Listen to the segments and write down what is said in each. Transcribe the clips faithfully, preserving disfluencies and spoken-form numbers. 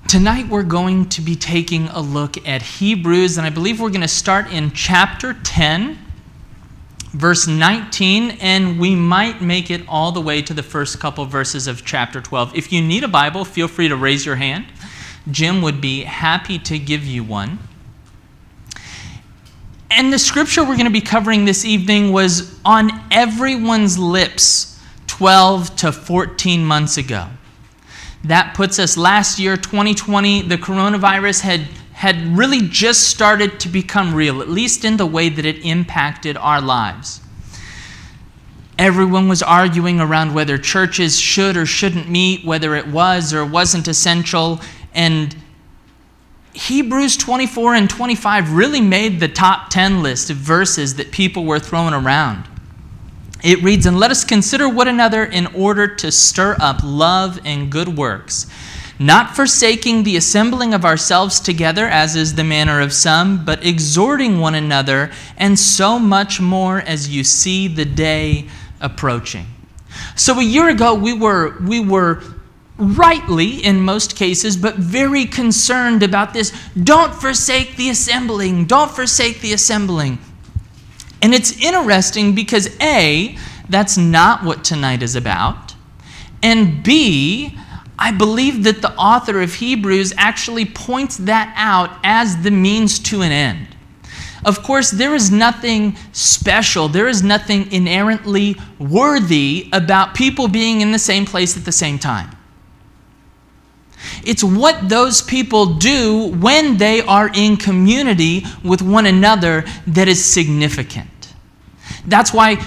Tonight we're going to be taking a look at Hebrews, and I believe we're going to start in chapter ten, verse nineteen, and we might make it all the way to the first couple verses of chapter twelve. If you need a Bible, feel free to raise your hand. Jim would be happy to give you one. And the scripture we're going to be covering this evening was on everyone's lips twelve to fourteen months ago. That puts us last year, twenty twenty, the coronavirus had, had really just started to become real, at least in the way that it impacted our lives. Everyone was arguing around whether churches should or shouldn't meet, whether it was or wasn't essential, and Hebrews twenty-four and twenty-five really made the top ten list of verses that people were throwing around. It reads, "And let us consider one another in order to stir up love and good works, not forsaking the assembling of ourselves together, as is the manner of some, but exhorting one another, and so much more as you see the day approaching." So a year ago, we were we were rightly, in most cases, but very concerned about this. Don't forsake the assembling. Don't forsake the assembling. And it's interesting because A, that's not what tonight is about. And B, I believe that the author of Hebrews actually points that out as the means to an end. Of course, there is nothing special, there is nothing inherently worthy about people being in the same place at the same time. It's what those people do when they are in community with one another that is significant. That's why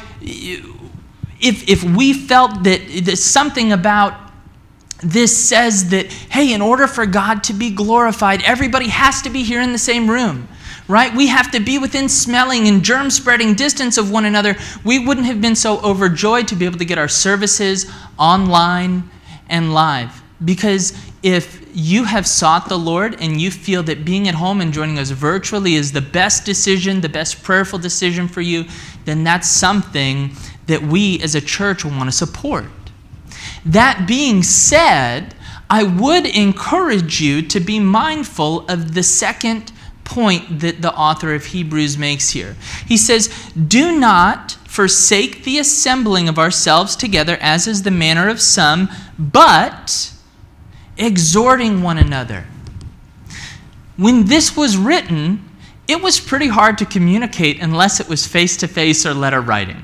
if, if we felt that there's something about this says that, hey, in order for God to be glorified, everybody has to be here in the same room, right? We have to be within smelling and germ-spreading distance of one another. We wouldn't have been so overjoyed to be able to get our services online and live. Because if you have sought the Lord and you feel that being at home and joining us virtually is the best decision, the best prayerful decision for you, then that's something that we as a church want to support. That being said, I would encourage you to be mindful of the second point that the author of Hebrews makes here. He says, "Do not forsake the assembling of ourselves together, as is the manner of some, but exhorting one another." When this was written, it was pretty hard to communicate unless it was face-to-face or letter writing.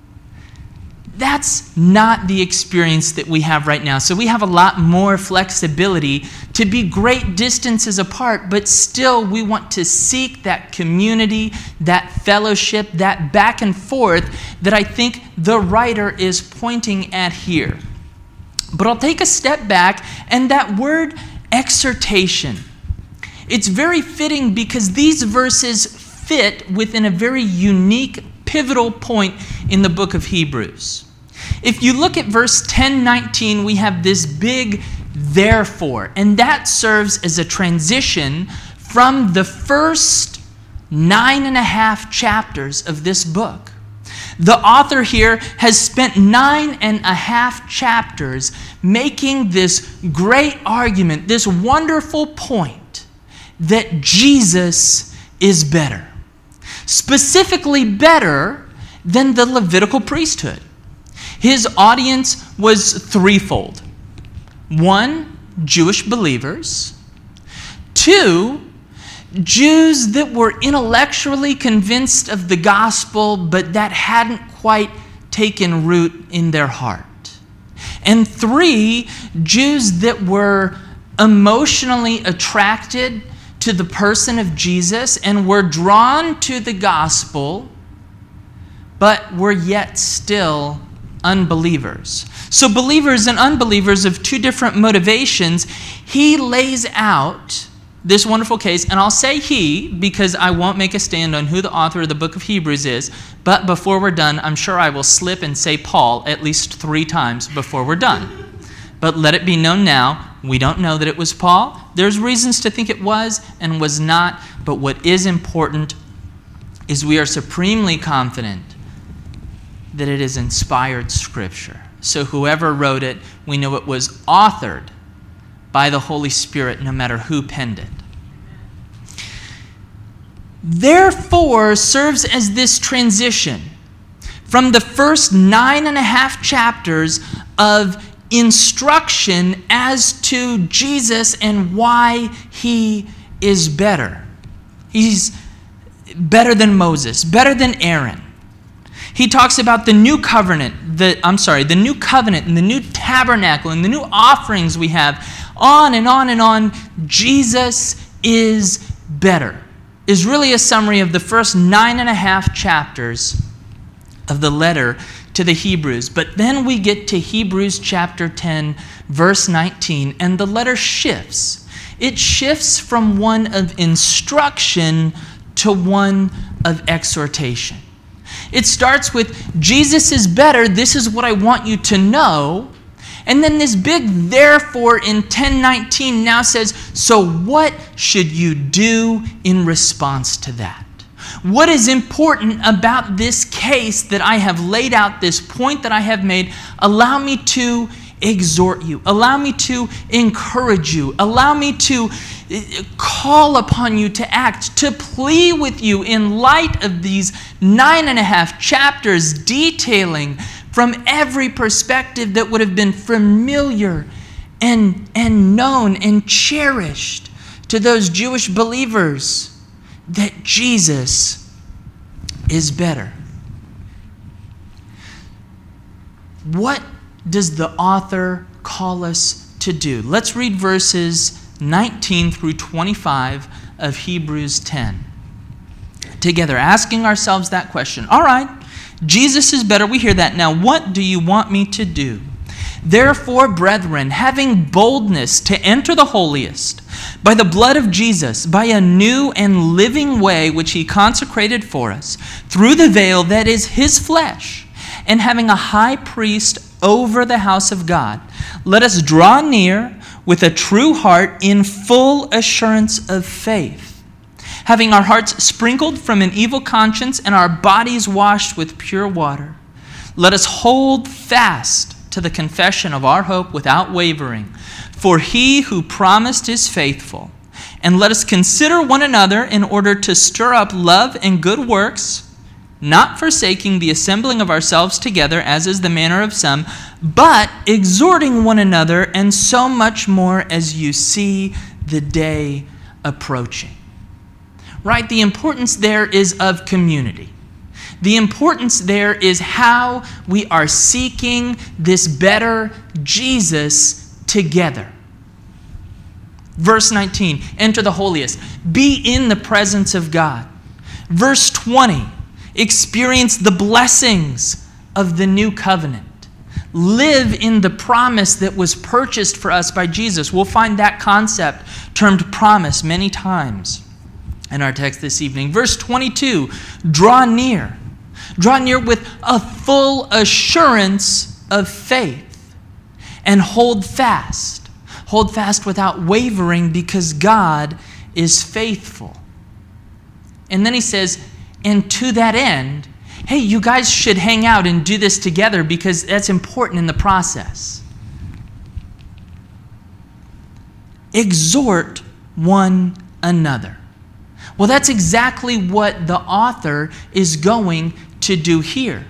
That's not the experience that we have right now. So we have a lot more flexibility to be great distances apart, but still we want to seek that community, that fellowship, that back and forth that I think the writer is pointing at here. But I'll take a step back, and that word exhortation, it's very fitting because these verses fit within a very unique, pivotal point in the book of Hebrews. If you look at verse ten nineteen, we have this big therefore, and that serves as a transition from the first nine and a half chapters of this book. The author here has spent nine and a half chapters making this great argument, this wonderful point that Jesus is better. Specifically better than the Levitical priesthood. His audience was threefold. One, Jewish believers. Two, Jews that were intellectually convinced of the gospel, but that hadn't quite taken root in their heart. And three, Jews that were emotionally attracted to the person of Jesus and were drawn to the gospel, but were yet still unbelievers. So believers and unbelievers of two different motivations, he lays out this wonderful case, and I'll say he because I won't make a stand on who the author of the book of Hebrews is, but before we're done, I'm sure I will slip and say Paul at least three times before we're done. But let it be known now, we don't know that it was Paul. There's reasons to think it was and was not, but what is important is we are supremely confident that it is inspired scripture. So whoever wrote it, we know it was authored by the Holy Spirit, no matter who penned it. Therefore serves as this transition from the first nine and a half chapters of instruction as to Jesus and why he is better. He's better than Moses, better than Aaron. He talks about the new covenant, the I'm sorry, the new covenant and the new tabernacle and the new offerings we have, on and on and on. Jesus is better, is really a summary of the first nine and a half chapters of the letter to the Hebrews. But then we get to Hebrews chapter ten, verse nineteen, and the letter shifts. It shifts from one of instruction to one of exhortation. It starts with, Jesus is better, this is what I want you to know. And then this big therefore in ten nineteen now says, so what should you do in response to that? What is important about this case that I have laid out, this point that I have made? Allow me to exhort you. Allow me to encourage you. Allow me to call upon you to act, to plead with you in light of these nine and a half chapters detailing from every perspective that would have been familiar and, and known and cherished to those Jewish believers, that Jesus is better. What does the author call us to do? Let's read verses nineteen through twenty-five of Hebrews ten together, asking ourselves that question. All right, Jesus is better. We hear that. Now, what do you want me to do? Therefore, brethren, having boldness to enter the holiest by the blood of Jesus, by a new and living way which he consecrated for us, through the veil that is his flesh, and having a high priest over the house of God, let us draw near with a true heart in full assurance of faith, having our hearts sprinkled from an evil conscience and our bodies washed with pure water. Let us hold fast to the confession of our hope without wavering, for he who promised is faithful. And let us consider one another in order to stir up love and good works, not forsaking the assembling of ourselves together, as is the manner of some, but exhorting one another, and so much more as you see the day approaching. Right? The importance there is of community. The importance there is how we are seeking this better Jesus together. Verse nineteen, enter the holiest. Be in the presence of God. Verse twenty, experience the blessings of the new covenant. Live in the promise that was purchased for us by Jesus. We'll find that concept termed promise many times in our text this evening. Verse twenty-two, draw near. Draw near with a full assurance of faith and hold fast. Hold fast without wavering, because God is faithful. And then he says, and to that end, hey, you guys should hang out and do this together, because that's important in the process. Exhort one another. Well, that's exactly what the author is going to do here.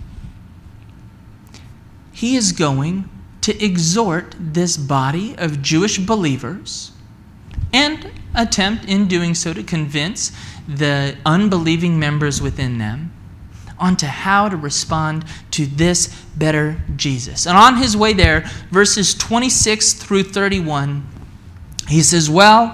He is going to exhort this body of Jewish believers and attempt in doing so to convince the unbelieving members within them onto how to respond to this better Jesus. And on his way there, verses twenty-six through thirty-one, he says, well,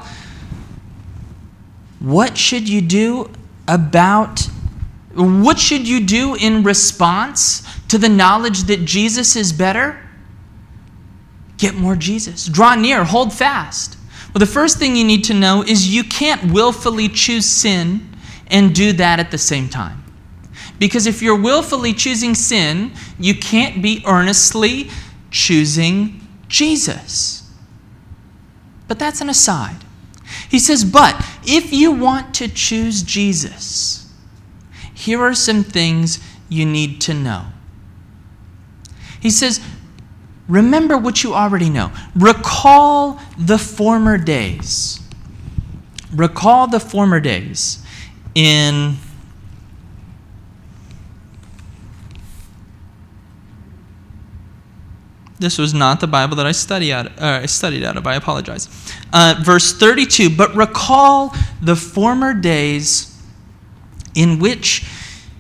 what should you do about, what should you do in response to the knowledge that Jesus is better? Get more Jesus. Draw near, hold fast. Well, the first thing you need to know is you can't willfully choose sin and do that at the same time. Because if you're willfully choosing sin, you can't be earnestly choosing Jesus. But that's an aside. He says, but if you want to choose Jesus, here are some things you need to know. He says, remember what you already know. Recall the former days. Recall the former days in This was not the Bible that I study out, uh, I studied out of. I apologize. Uh, verse thirty-two, but recall the former days in which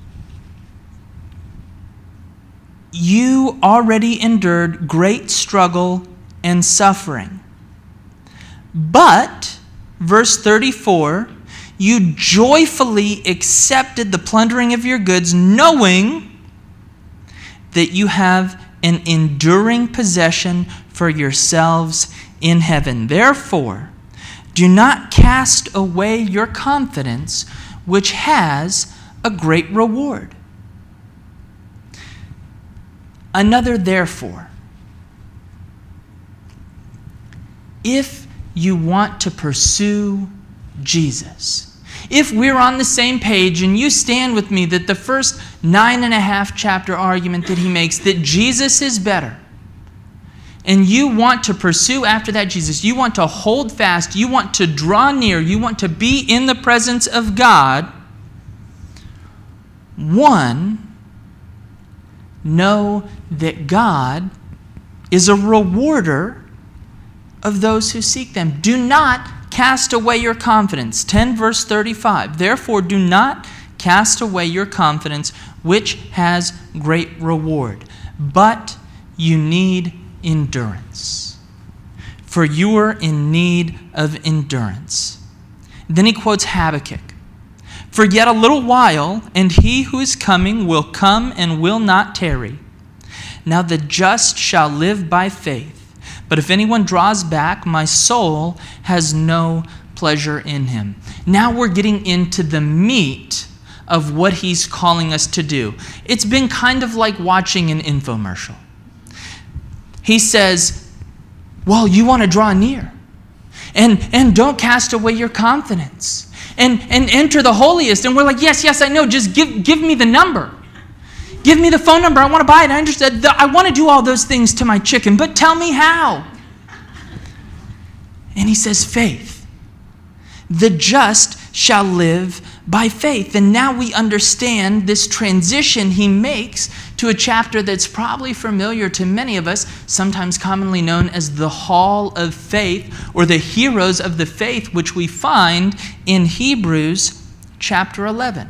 you already endured great struggle and suffering. But, verse thirty-four, you joyfully accepted the plundering of your goods, knowing that you have an enduring possession for yourselves in heaven. Therefore, do not cast away your confidence, which has a great reward. Another therefore. If you want to pursue Jesus, if we're on the same page and you stand with me that the first nine and a half chapter argument that he makes, that Jesus is better, and you want to pursue after that Jesus, you want to hold fast, you want to draw near, you want to be in the presence of God, one, know that God is a rewarder of those who seek them. Do not cast away your confidence. ten verse thirty-five. Therefore, do not cast away your confidence, which has great reward. But you need endurance. For you are in need of endurance. Then he quotes Habakkuk. For yet a little while, and he who is coming will come and will not tarry. Now the just shall live by faith. But if anyone draws back, my soul has no pleasure in him. Now we're getting into the meat of what he's calling us to do. It's been kind of like watching an infomercial. He says, well, you want to draw near. And, and don't cast away your confidence. And, and enter the holiest. And we're like, yes, yes, I know. Just give, give me the number. Give me the phone number. I want to buy it. I understand. I want to do all those things to my chicken, but tell me how. And he says, faith. The just shall live by faith. And now we understand this transition he makes to a chapter that's probably familiar to many of us, sometimes commonly known as the Hall of Faith, or the heroes of the faith, which we find in Hebrews chapter eleven.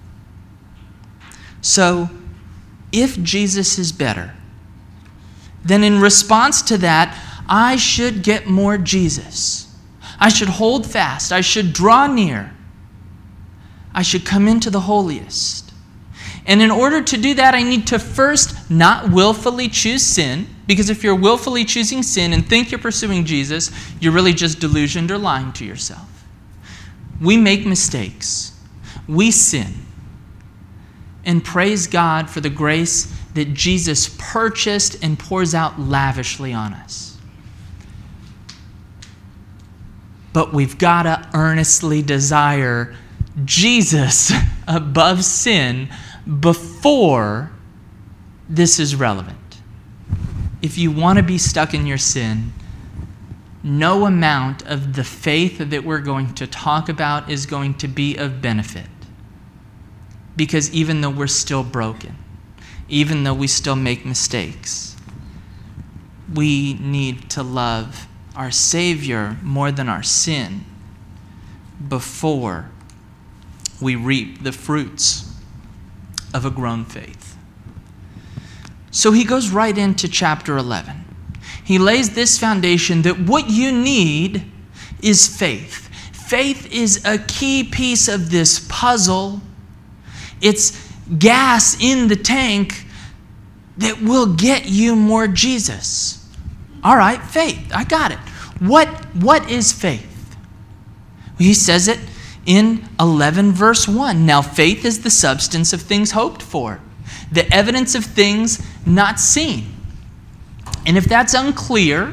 So, if Jesus is better, then in response to that, I should get more Jesus. I should hold fast. I should draw near. I should come into the holiest. And in order to do that, I need to first not willfully choose sin, because if you're willfully choosing sin and think you're pursuing Jesus, you're really just delusioned or lying to yourself. We make mistakes. We sin. And praise God for the grace that Jesus purchased and pours out lavishly on us. But we've got to earnestly desire Jesus above sin before this is relevant. If you want to be stuck in your sin, no amount of the faith that we're going to talk about is going to be of benefit. Because even though we're still broken, even though we still make mistakes, we need to love our Savior more than our sin before we reap the fruits of a grown faith. So he goes right into chapter eleven. He lays this foundation that what you need is faith. Faith is a key piece of this puzzle. It's gas in the tank that will get you more Jesus. All right, faith. I got it. What, what is faith? He says it in eleven verse one. Now faith is the substance of things hoped for, the evidence of things not seen. And if that's unclear,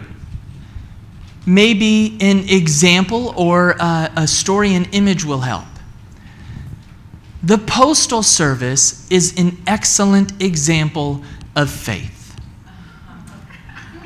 maybe an example or a, a story and image will help. The Postal Service is an excellent example of faith.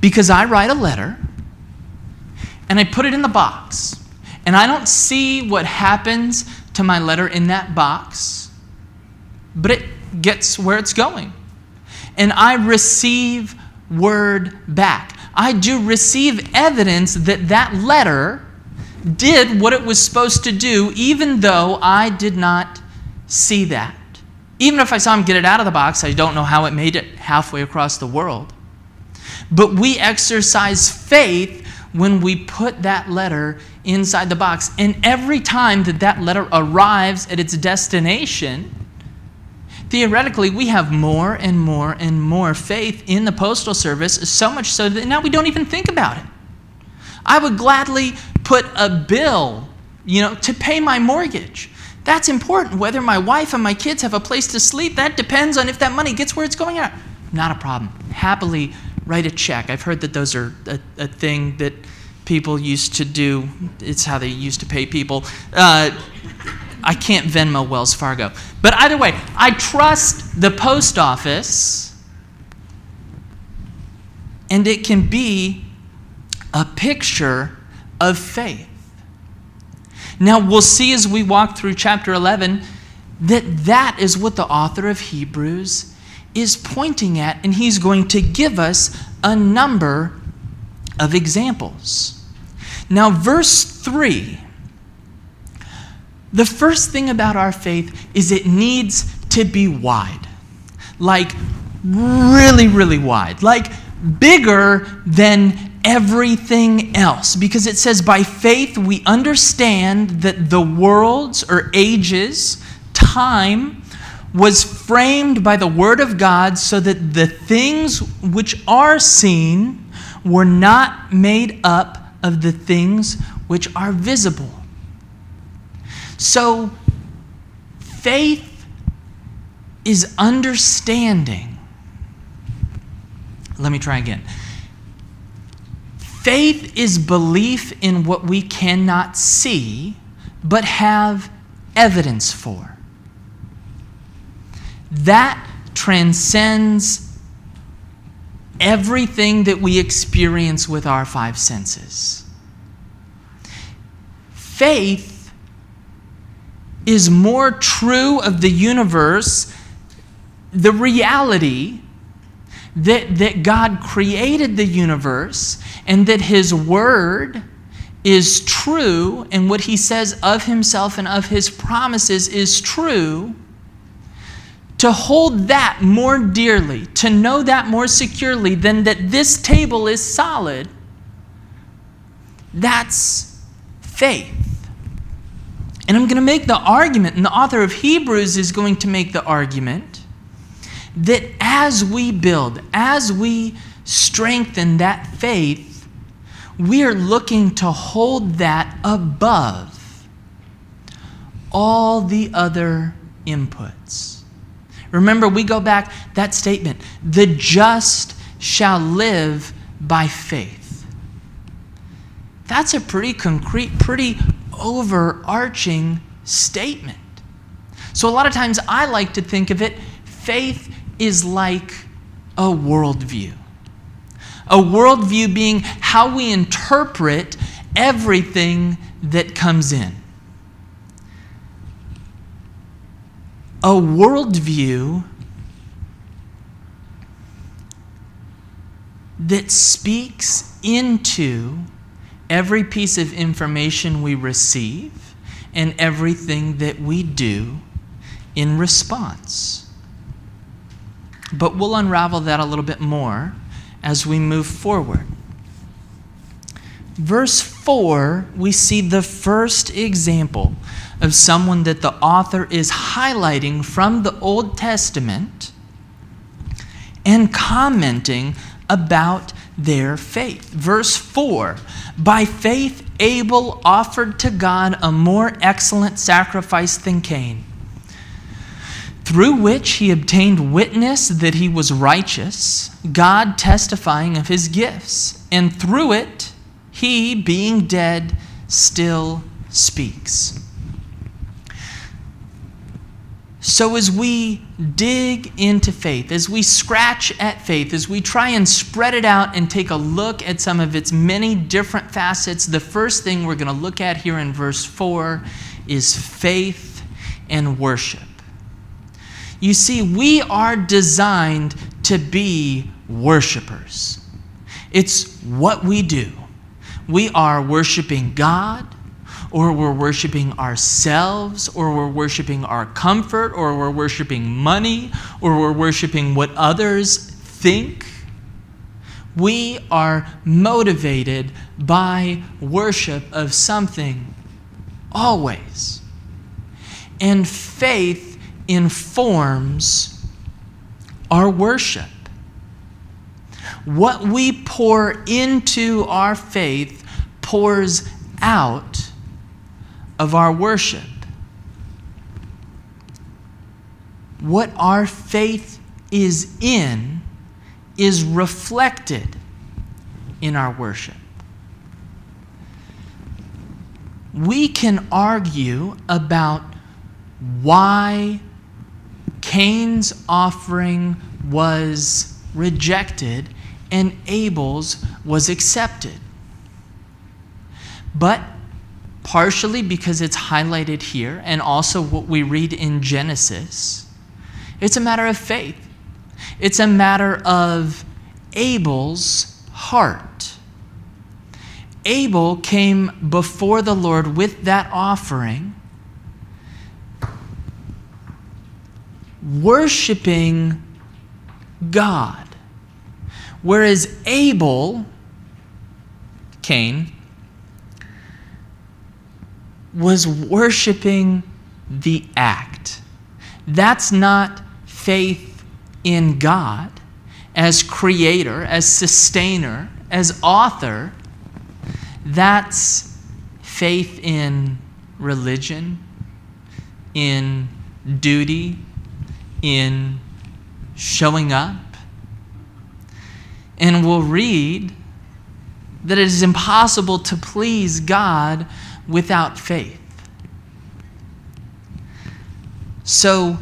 Because I write a letter, and I put it in the box, and I don't see what happens to my letter in that box, but it gets where it's going. And I receive word back. I do receive evidence that that letter did what it was supposed to do, even though I did not see that. Even if I saw him get it out of the box, I don't know how it made it halfway across the world. But we exercise faith when we put that letter inside the box. And every time that that letter arrives at its destination, theoretically, we have more and more and more faith in the Postal Service, so much so that now we don't even think about it. I would gladly put a bill, you know, to pay my mortgage. That's important. Whether my wife and my kids have a place to sleep, that depends on if that money gets where it's going out. Not a problem. Happily write a check. I've heard that those are a, a thing that people used to do. It's how they used to pay people. Uh, I can't Venmo Wells Fargo. But either way, I trust the post office, and it can be a picture of faith. Now, we'll see as we walk through chapter eleven that that is what the author of Hebrews is pointing at, and he's going to give us a number of examples. Now, verse three, the first thing about our faith is it needs to be wide. Like, really, really wide. Like, bigger than everything else. Because it says, by faith we understand that the worlds or ages, time, was framed by the word of God so that the things which are seen were not made up of the things which are visible. So, faith is understanding. Let me try again. Faith is belief in what we cannot see, but have evidence for. That transcends everything that we experience with our five senses. Faith is more true of the universe, the reality that, that God created the universe and that His Word is true and what He says of Himself and of His promises is true. To hold that more dearly, to know that more securely than that this table is solid, that's faith. And I'm going to make the argument, and the author of Hebrews is going to make the argument, that as we build, as we strengthen that faith, we are looking to hold that above all the other inputs. Remember, we go back, that statement, the just shall live by faith. That's a pretty concrete, pretty overarching statement. So a lot of times I like to think of it, faith is like a worldview. A worldview being how we interpret everything that comes in. A worldview that speaks into every piece of information we receive and everything that we do in response. But we'll unravel that a little bit more as we move forward. Verse four, we see the first example of someone that the author is highlighting from the Old Testament and commenting about their faith. Verse four, by faith Abel offered to God a more excellent sacrifice than Cain, through which he obtained witness that he was righteous, God testifying of his gifts, and through it he, being dead, still speaks. So as we dig into faith, as we scratch at faith, as we try and spread it out and take a look at some of its many different facets, the first thing we're going to look at here in verse four is faith and worship. You see, we are designed to be worshipers. It's what we do. We are worshiping God, or we're worshiping ourselves, or we're worshiping our comfort, or we're worshiping money, or we're worshiping what others think. We are motivated by worship of something always. And faith informs our worship. What we pour into our faith pours out of our worship. What our faith is in is reflected in our worship. We can argue about why Cain's offering was rejected and Abel's was accepted. But partially because it's highlighted here, and also what we read in Genesis, it's a matter of faith. It's a matter of Abel's heart. Abel came before the Lord with that offering, worshiping God. Whereas Abel, Cain, was worshiping the act. That's not faith in God as creator, as sustainer, as author. That's faith in religion, in duty, in showing up. And we'll read that it is impossible to please God without faith. So,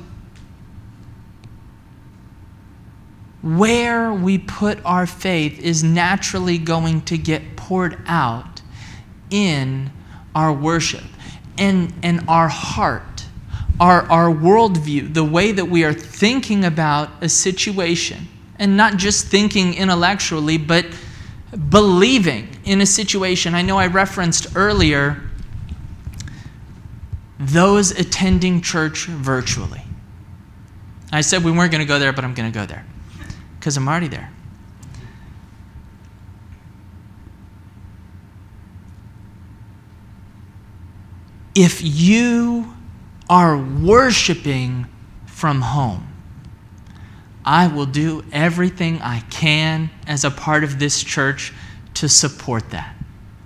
where we put our faith is naturally going to get poured out in our worship and, and our heart, our, our worldview, the way that we are thinking about a situation, and not just thinking intellectually, but believing in a situation. I know I referenced earlier those attending church virtually. I said we weren't going to go there, but I'm going to go there because I'm already there. If you are worshiping from home, I will do everything I can as a part of this church to support that.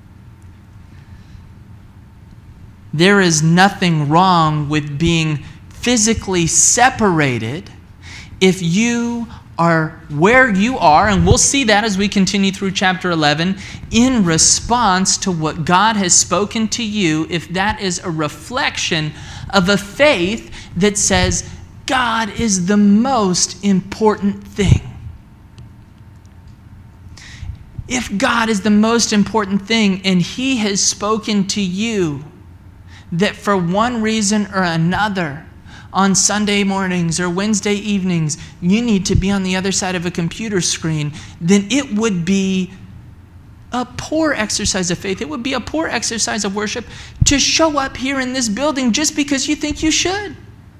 There is nothing wrong with being physically separated if you are where you are, and we'll see that as we continue through chapter eleven, in response to what God has spoken to you, if that is a reflection of a faith that says God is the most important thing. If God is the most important thing and He has spoken to you that for one reason or another, on Sunday mornings or Wednesday evenings, you need to be on the other side of a computer screen, then it would be a poor exercise of faith. It would be a poor exercise of worship to show up here in this building just because you think you should.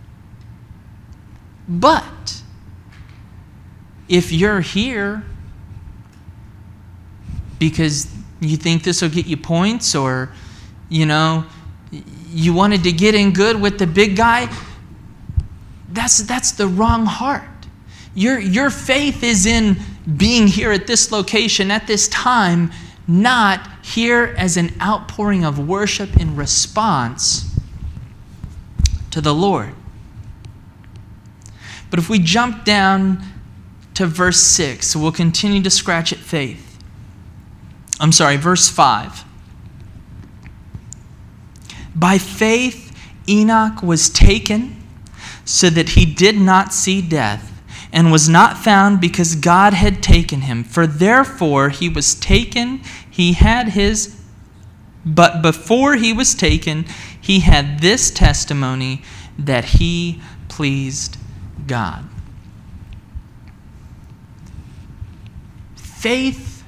But if you're here because you think this will get you points, or, you know, you wanted to get in good with the big guy, that's that's the wrong heart. Your, your faith is in being here at this location at this time, not here as an outpouring of worship in response to the Lord. But if we jump down to verse six, we'll continue to scratch at faith. I'm sorry, verse five. By faith, Enoch was taken so that he did not see death, and was not found because God had taken him. For therefore he was taken, he had his, but before he was taken, he had this testimony that he pleased God. Faith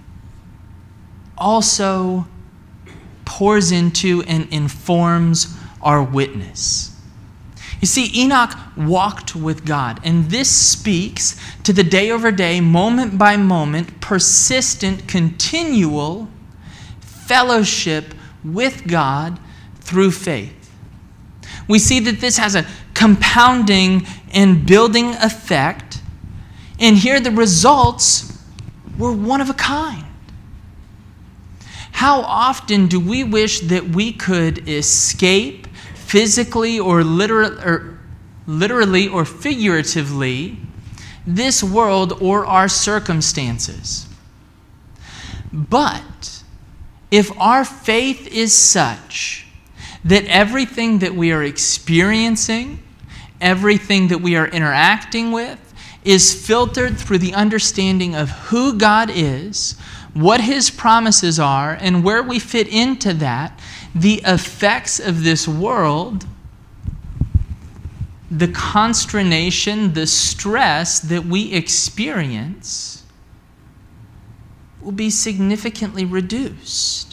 also pours into and informs our witness. You see, Enoch walked with God, and this speaks to the day over day, moment by moment, persistent, continual fellowship with God through faith. We see that this has a compounding and building effect, and here the results were one of a kind. How often do we wish that we could escape physically or, literal, or literally or figuratively this world or our circumstances? But if our faith is such that everything that we are experiencing, everything that we are interacting with, is filtered through the understanding of who God is, what his promises are, and where we fit into that, the effects of this world, the consternation, the stress that we experience will be significantly reduced.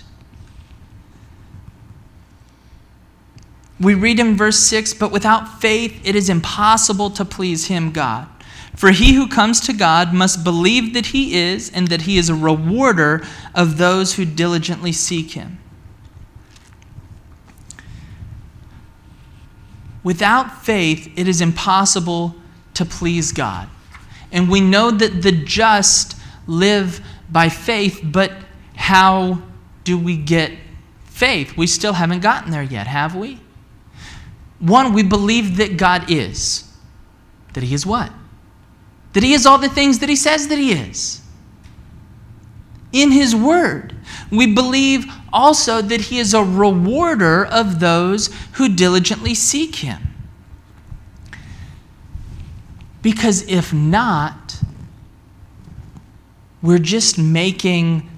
We read in verse six, but without faith it is impossible to please him, God. For he who comes to God must believe that he is, and that he is a rewarder of those who diligently seek him. Without faith, it is impossible to please God. And we know that the just live by faith, but how do we get faith? We still haven't gotten there yet, have we? One, we believe that God is. That he is what? That he is all the things that he says that he is. In his word. We believe also that he is a rewarder of those who diligently seek him. Because if not, we're just making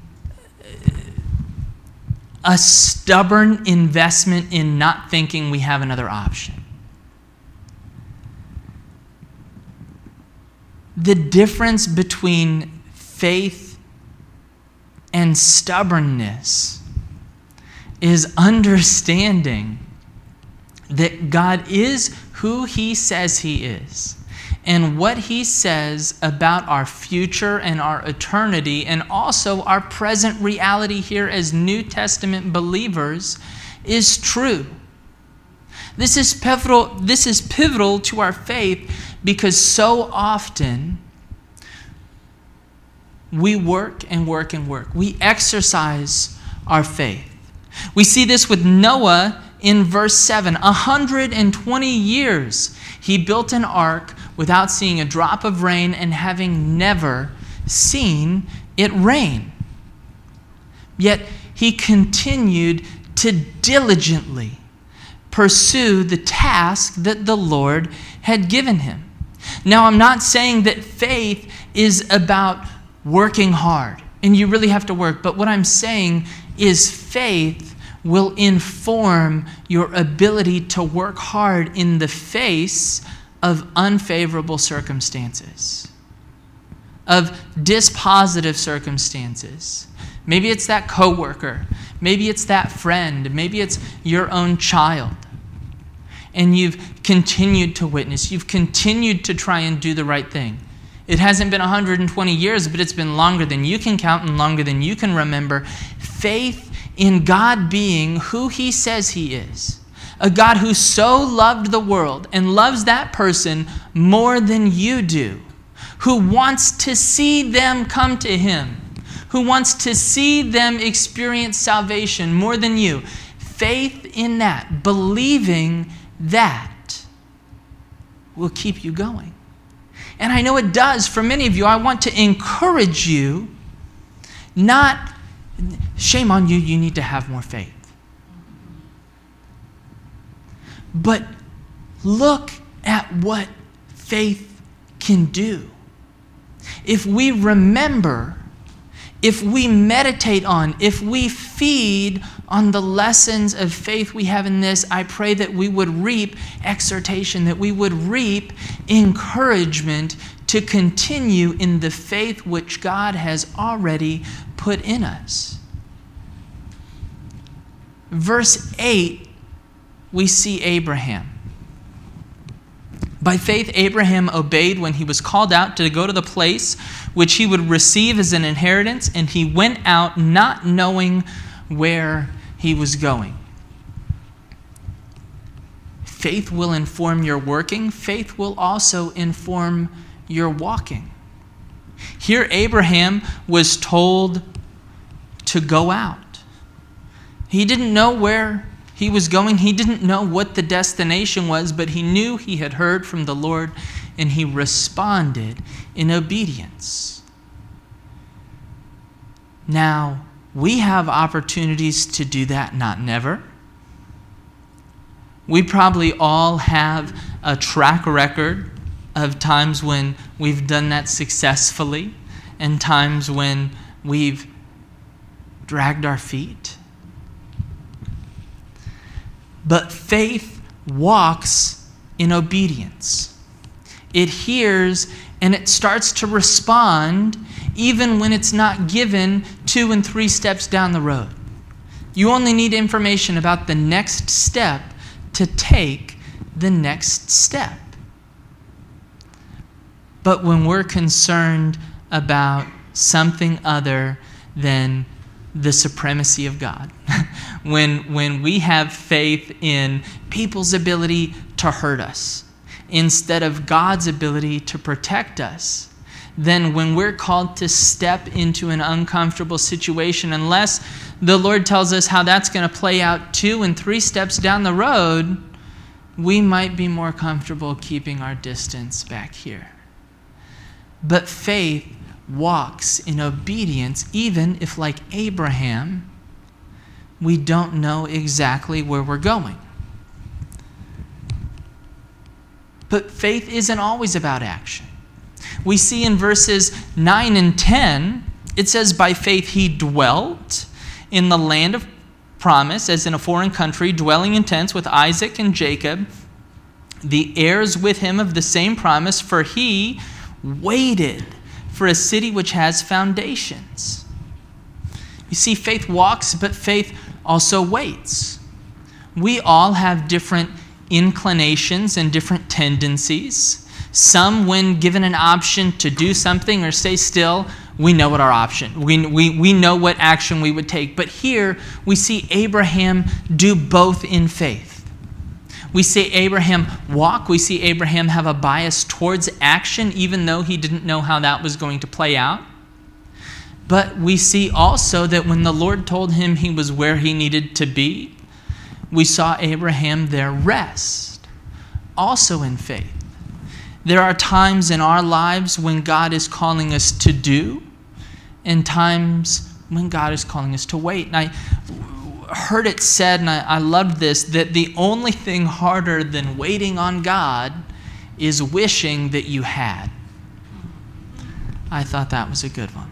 a stubborn investment in not thinking we have another option. The difference between faith and stubbornness is understanding that God is who he says he is, and what he says about our future and our eternity, and also our present reality here as New Testament believers, is true. This is pivotal, this is pivotal to our faith, because so often we work and work and work. We exercise our faith. We see this with Noah in verse seven. one hundred twenty years he built an ark without seeing a drop of rain and having never seen it rain. Yet he continued to diligently pursue the task that the Lord had given him. Now, I'm not saying that faith is about working hard, and you really have to work. But what I'm saying is faith will inform your ability to work hard in the face of unfavorable circumstances, of dispositive circumstances. Maybe it's that coworker. Maybe it's that friend. Maybe it's your own child. And you've continued to witness. You've continued to try and do the right thing. It hasn't been one hundred twenty years, but it's been longer than you can count and longer than you can remember. Faith in God being who he says he is. A God who so loved the world and loves that person more than you do. Who wants to see them come to him. Who wants to see them experience salvation more than you. Faith in that, believing that, will keep you going. And I know it does for many of you. I want to encourage you, not, shame on you, you need to have more faith. But look at what faith can do. If we remember, if we meditate on, if we feed on the lessons of faith we have in this, I pray that we would reap exhortation, that we would reap encouragement to continue in the faith which God has already put in us. Verse eight, we see Abraham. By faith, Abraham obeyed when he was called out to go to the place which he would receive as an inheritance, and he went out not knowing where he was going. Faith will inform your working. Faith will also inform your walking. Here, Abraham was told to go out. He didn't know where he was going. He didn't know what the destination was, but he knew he had heard from the Lord, and he responded in obedience. Now, we have opportunities to do that, not never. We probably all have a track record of times when we've done that successfully and times when we've dragged our feet. But faith walks in obedience. It hears and it starts to respond even when it's not given two and three steps down the road. You only need information about the next step to take the next step. But when we're concerned about something other than the supremacy of God, when, when we have faith in people's ability to hurt us instead of God's ability to protect us, then when we're called to step into an uncomfortable situation, unless the Lord tells us how that's going to play out two and three steps down the road, we might be more comfortable keeping our distance back here. But faith walks in obedience, even if, like Abraham, we don't know exactly where we're going. But faith isn't always about action. We see in verses nine and ten, it says, by faith he dwelt in the land of promise, as in a foreign country, dwelling in tents with Isaac and Jacob, the heirs with him of the same promise, for he waited for a city which has foundations. You see, faith walks, but faith also waits. We all have different inclinations and different tendencies. Some, when given an option to do something or stay still, we know what our option, we, we, we know what action we would take. But here we see Abraham do both in faith. We see Abraham walk. We see Abraham have a bias towards action, even though he didn't know how that was going to play out. But we see also that when the Lord told him he was where he needed to be, we saw Abraham there rest, also in faith. There are times in our lives when God is calling us to do, and times when God is calling us to wait. And I heard it said, and I, I loved this, that the only thing harder than waiting on God is wishing that you had. I thought that was a good one.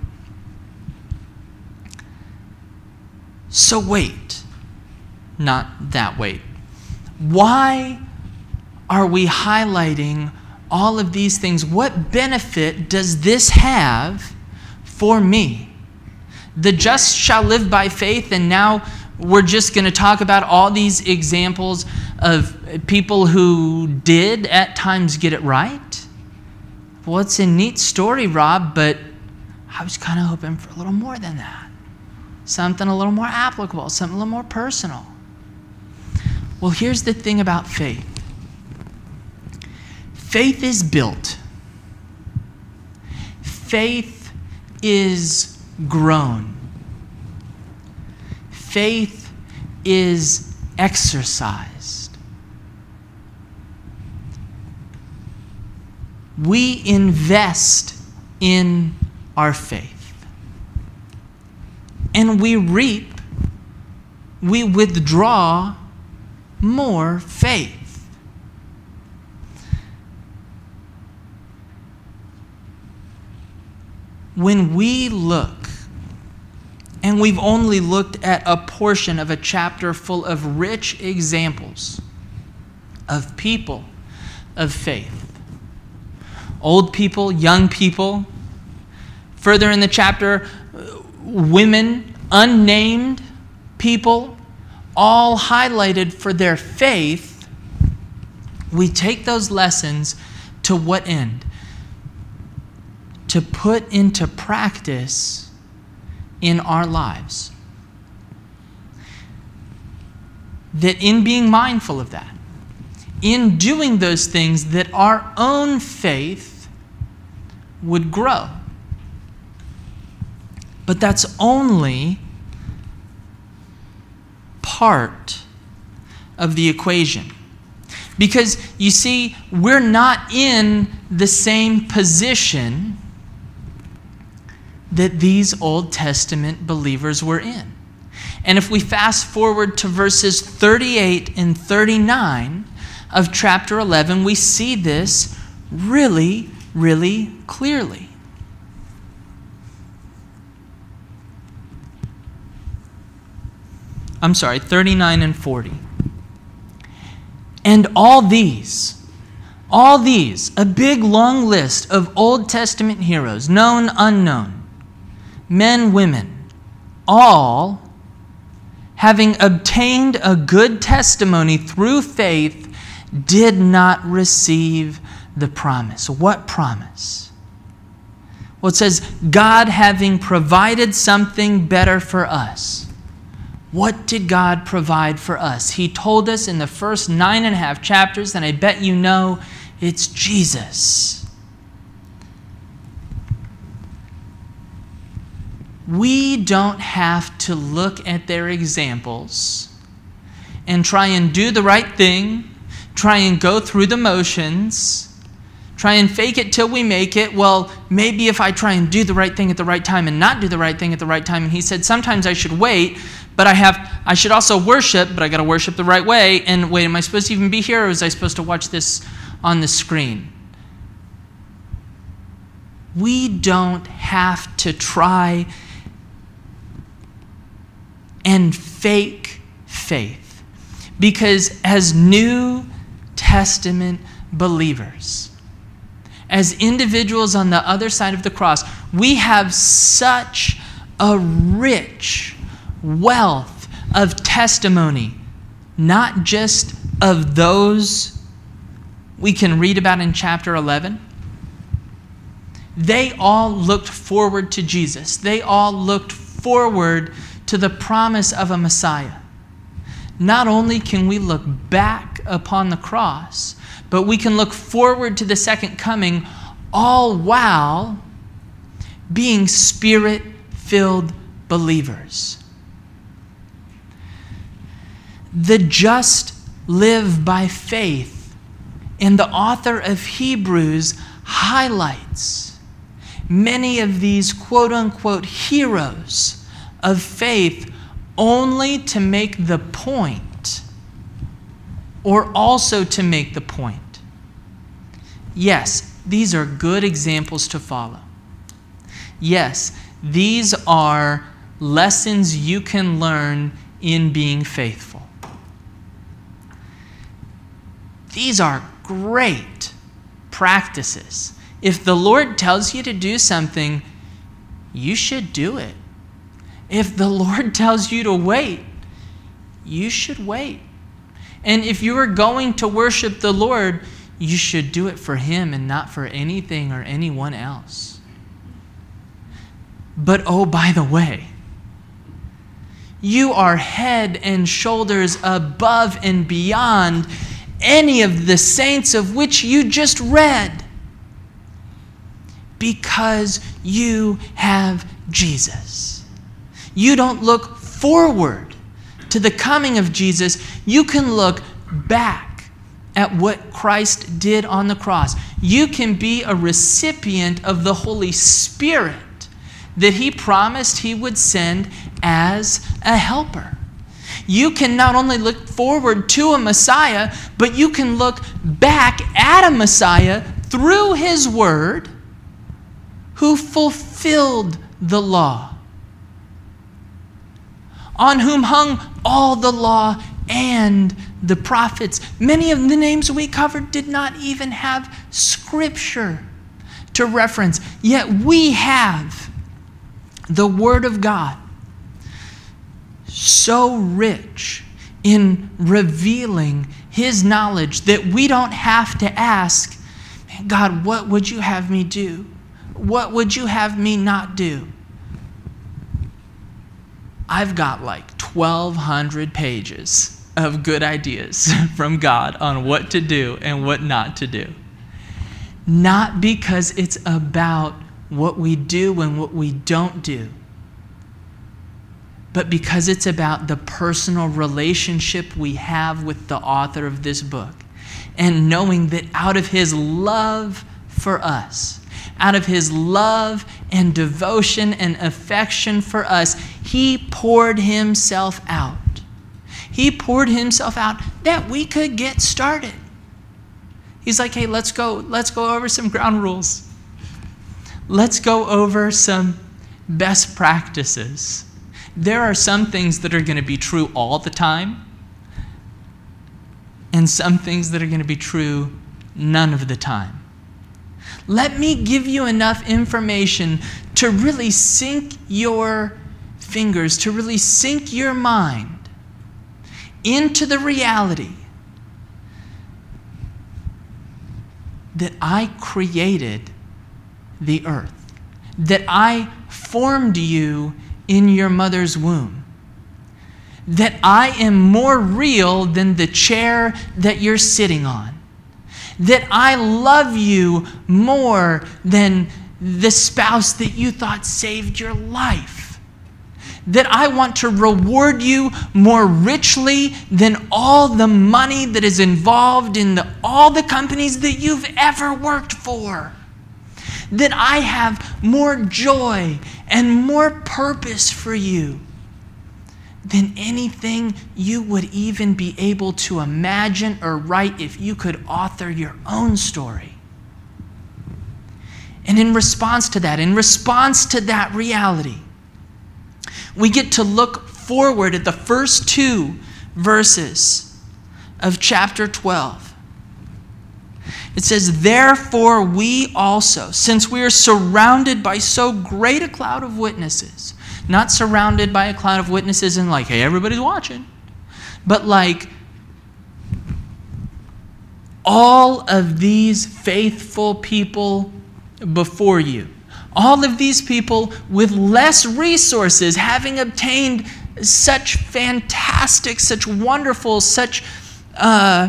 So wait, not that wait. Why are we highlighting all of these things? What benefit does this have for me? The just shall live by faith, and now we're just going to talk about all these examples of people who did at times get it right. Well, it's a neat story, Rob, but I was kind of hoping for a little more than that. Something a little more applicable, something a little more personal. Well, here's the thing about faith. Faith is built. Faith is grown. Faith is exercised. We invest in our faith. And we reap, we withdraw more faith. when we look, and we've only looked at a portion of a chapter full of rich examples of people of faith, old people, young people, further in the chapter, women, unnamed people, all highlighted for their faith, we take those lessons to what end? To put into practice in our lives. That in being mindful of that, in doing those things, that our own faith would grow. But that's only part of the equation. Because, you see, we're not in the same position that these Old Testament believers were in. And if we fast forward to verses thirty-eight and thirty-nine of chapter eleven, we see this really, really clearly. I'm sorry, thirty-nine and forty. And all these, all these, a big long list of Old Testament heroes, known, unknown, men, women, all having obtained a good testimony through faith, did not receive the promise. What promise? Well, it says, God having provided something better for us. What did God provide for us? He told us in the first nine and a half chapters, and I bet you know, it's Jesus. We don't have to look at their examples and try and do the right thing, try and go through the motions, try and fake it till we make it. Well, maybe if I try and do the right thing at the right time and not do the right thing at the right time. And he said, sometimes I should wait, but I have I should also worship, but I got to worship the right way. And wait, am I supposed to even be here, or was I supposed to watch this on the screen? We don't have to try and fake faith, because as New Testament believers, as individuals on the other side of the cross, we have such a rich wealth of testimony, not just of those we can read about in chapter eleven. They all looked forward to Jesus. They all looked forward to the promise of a Messiah. Not only can we look back upon the cross, but we can look forward to the second coming, all while being Spirit-filled believers. The just live by faith, and the author of Hebrews highlights many of these quote-unquote heroes of faith only to make the point, or also to make the point. Yes, these are good examples to follow. Yes, these are lessons you can learn in being faithful. These are great practices. If the Lord tells you to do something, you should do it. If the Lord tells you to wait, you should wait. And if you are going to worship the Lord, you should do it for Him and not for anything or anyone else. But oh, by the way, you are head and shoulders above and beyond any of the saints of which you just read, because you have Jesus. You don't look forward to the coming of Jesus. You can look back at what Christ did on the cross. You can be a recipient of the Holy Spirit that He promised He would send as a helper. You can not only look forward to a Messiah, but you can look back at a Messiah through His Word who fulfilled the law, on whom hung all the law and the prophets. Many of the names we covered did not even have scripture to reference, yet we have the Word of God so rich in revealing His knowledge that we don't have to ask, God, what would you have me do? What would you have me not do? I've got like twelve hundred pages of good ideas from God on what to do and what not to do. Not because it's about what we do and what we don't do, but because it's about the personal relationship we have with the author of this book, and knowing that out of His love for us, out of His love and devotion and affection for us, He poured Himself out. He poured Himself out that we could get started. He's like, hey, let's go, let's go over some ground rules. Let's go over some best practices. There are some things that are going to be true all the time, and some things that are going to be true none of the time. Let me give you enough information to really sink your fingers, to really sink your mind into the reality that I created the earth, that I formed you in your mother's womb, that I am more real than the chair that you're sitting on, that I love you more than the spouse that you thought saved your life, that I want to reward you more richly than all the money that is involved in the, all the companies that you've ever worked for, that I have more joy and more purpose for you than anything you would even be able to imagine or write if you could author your own story. And in response to that, in response to that reality, we get to look forward at the first two verses of chapter twelve. It says, therefore we also, since we are surrounded by so great a cloud of witnesses, not surrounded by a cloud of witnesses and like, hey, everybody's watching, but like all of these faithful people before you, all of these people with less resources, having obtained such fantastic, such wonderful, such uh,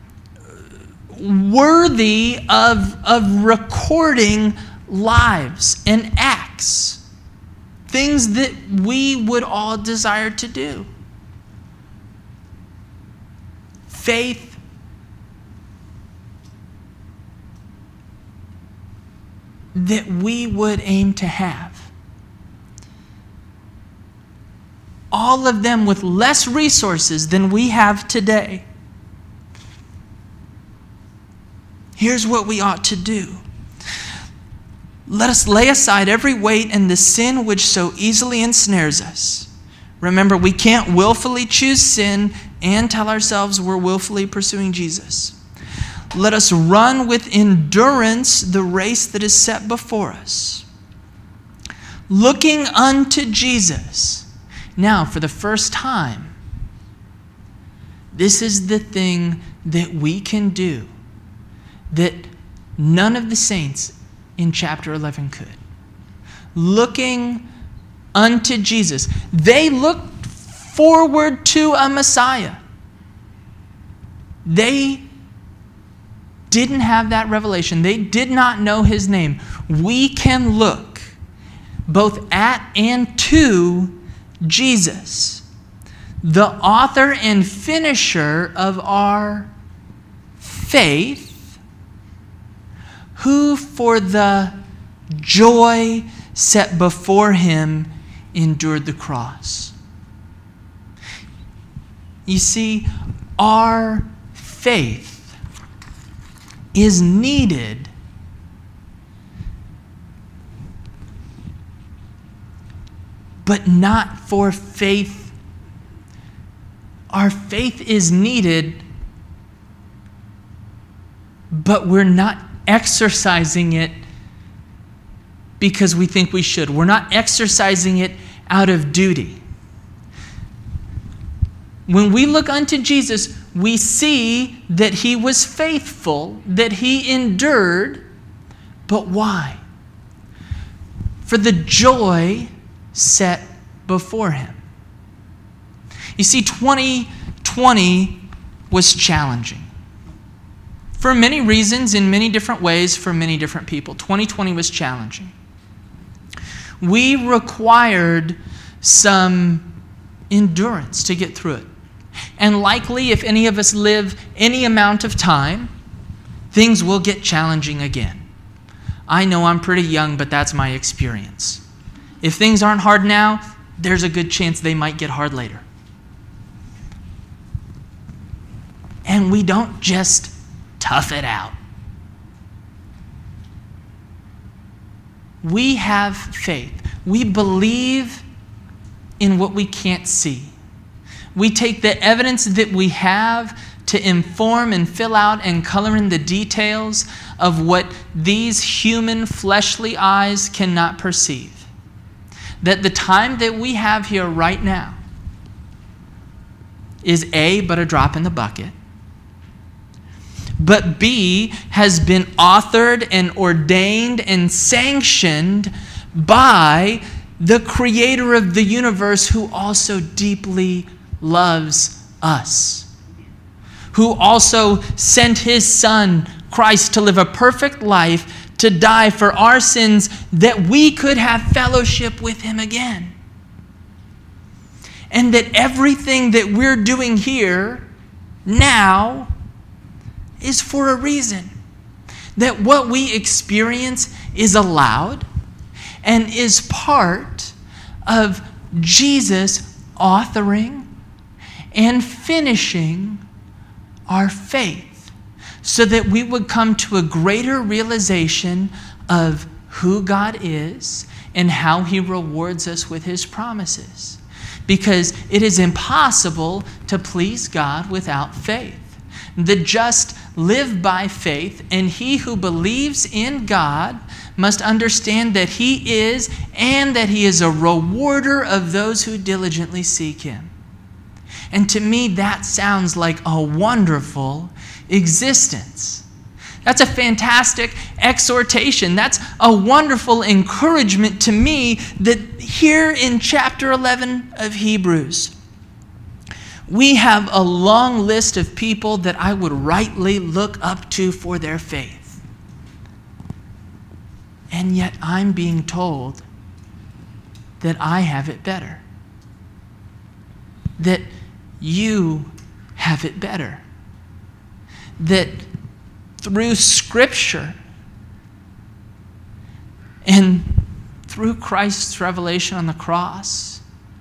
worthy of, of recording lives and acts, things that we would all desire to do. Faith, that we would aim to have. All of them with less resources than we have today. Here's what we ought to do. Let us lay aside every weight and the sin which so easily ensnares us. Remember, we can't willfully choose sin and tell ourselves we're willfully pursuing Jesus. Let us run with endurance the race that is set before us, looking unto Jesus. Now, for the first time, this is the thing that we can do that none of the saints in chapter eleven could. Looking unto Jesus. They looked forward to a Messiah. They didn't have that revelation. They did not know his name. We can look both at and to Jesus, the author and finisher of our faith, who for the joy set before him endured the cross. You see, our faith is needed but not for faith. Our faith is needed, but we're not exercising it because we think we should. We're not exercising it out of duty. When we look unto Jesus, we see that he was faithful, that he endured. But why? For the joy set before him. You see, twenty twenty was challenging. For many reasons, in many different ways, for many different people. twenty twenty was challenging. We required some endurance to get through it. And likely, if any of us live any amount of time, things will get challenging again. I know I'm pretty young, but that's my experience. If things aren't hard now, there's a good chance they might get hard later. And we don't just tough it out. We have faith. We believe in what we can't see. We take the evidence that we have to inform and fill out and color in the details of what these human fleshly eyes cannot perceive. That the time that we have here right now is A, but a drop in the bucket, but B, has been authored and ordained and sanctioned by the creator of the universe, who also deeply loves us, who also sent his son, Christ, to live a perfect life, to die for our sins, that we could have fellowship with him again. And that everything that we're doing here now is for a reason. That what we experience is allowed and is part of Jesus authoring and finishing our faith, so that we would come to a greater realization of who God is and how he rewards us with his promises. Because it is impossible to please God without faith. The just live by faith, and he who believes in God must understand that he is, and that he is a rewarder of those who diligently seek him. And to me, that sounds like a wonderful existence. That's a fantastic exhortation. That's a wonderful encouragement to me, that here in chapter eleven of Hebrews, we have a long list of people that I would rightly look up to for their faith. And yet I'm being told that I have it better. That you have it better. That through Scripture and through Christ's revelation on the cross,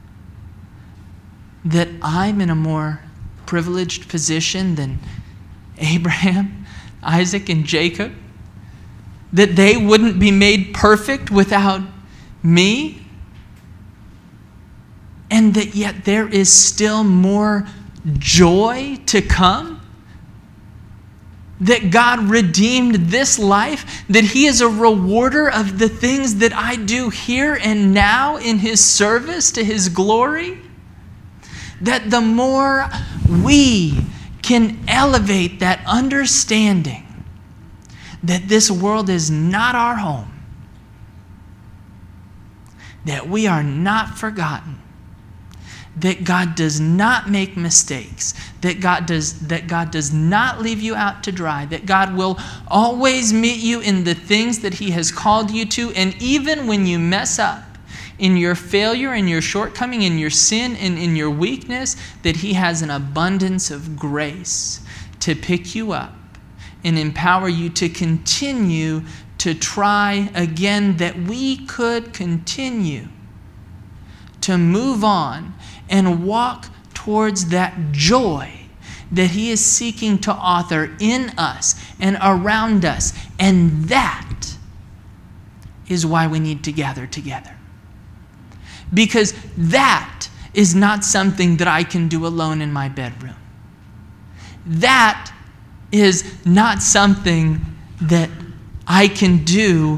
that I'm in a more privileged position than Abraham, Isaac, and Jacob. That they wouldn't be made perfect without me. And that yet there is still more joy to come. That God redeemed this life. That he is a rewarder of the things that I do here and now in his service to his glory. That the more we can elevate that understanding that this world is not our home, that we are not forgotten, that God does not make mistakes, that God does, that God does not leave you out to dry, that God will always meet you in the things that he has called you to, and even when you mess up, in your failure, in your shortcoming, in your sin, and in your weakness, that he has an abundance of grace to pick you up and empower you to continue to try again, that we could continue to move on and walk towards that joy that he is seeking to author in us and around us. And that is why we need to gather together. because that is not something that I can do alone in my bedroom. That is not something that I can do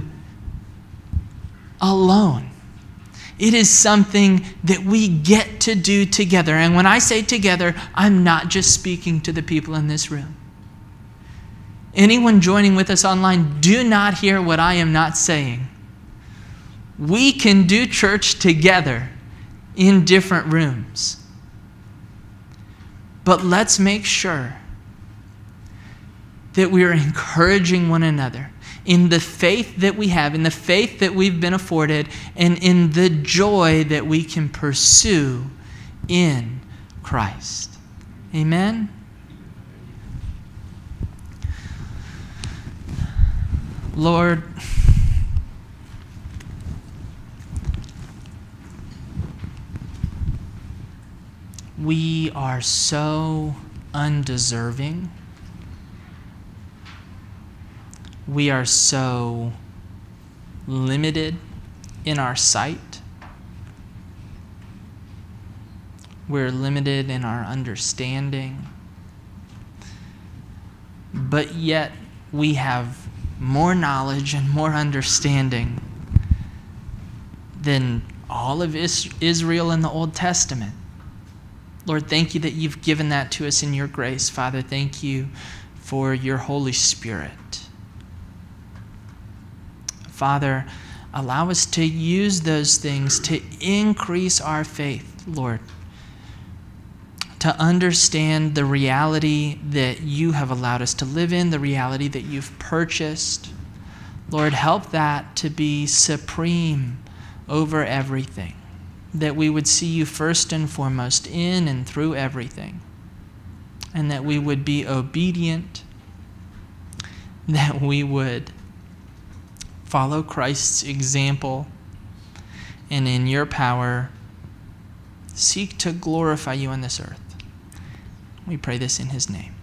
alone. It is something that we get to do together. And when I say together, I'm not just speaking to the people in this room. Anyone joining with us online, do not hear what I am not saying. We can do church together in different rooms. But let's make sure that we are encouraging one another in the faith that we have, in the faith that we've been afforded, and in the joy that we can pursue in Christ. Amen? Lord, we are so undeserving. We are so limited in our sight. We're limited in our understanding. But yet we have more knowledge and more understanding than all of Israel in the Old Testament. Lord, thank you that you've given that to us in your grace. Father, thank you for your Holy Spirit. Father, allow us to use those things to increase our faith, Lord, to understand the reality that you have allowed us to live in, the reality that you've purchased. Lord, help that to be supreme over everything, that we would see you first and foremost in and through everything, and that we would be obedient, that we would follow Christ's example, and in your power, seek to glorify you on this earth. We pray this in his name.